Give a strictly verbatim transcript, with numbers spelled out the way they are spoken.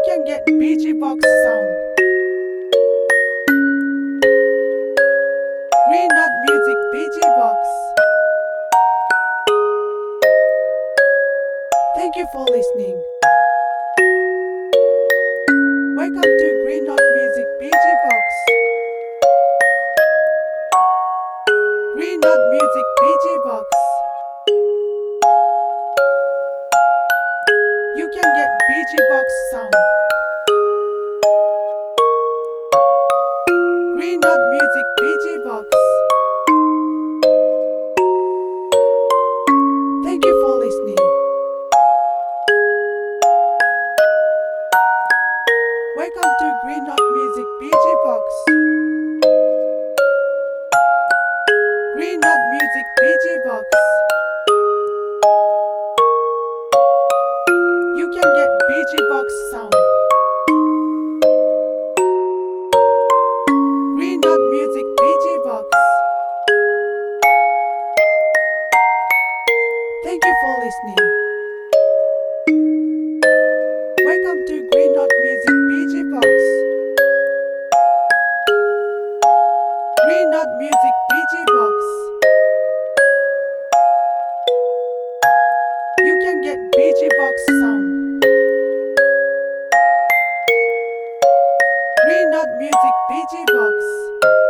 can get B G Box sound. Green Dot Music B G Box. Thank you for listening. Welcome to Green Dot Music B G Box. Green Dot Music B G Box. You can get B G Box sound. Green Dot Music B G Box. Thank you for listening. Welcome to Green Dot Music B G Box. Green Dot Music B G Box. You can get B G Box sound. Green Dot Music B G Box. Thank you for listening. Welcome to Green Dot Music B G Box. Green Dot Music B G Box. You can get B G Box sound. Green Dot Music B G Box.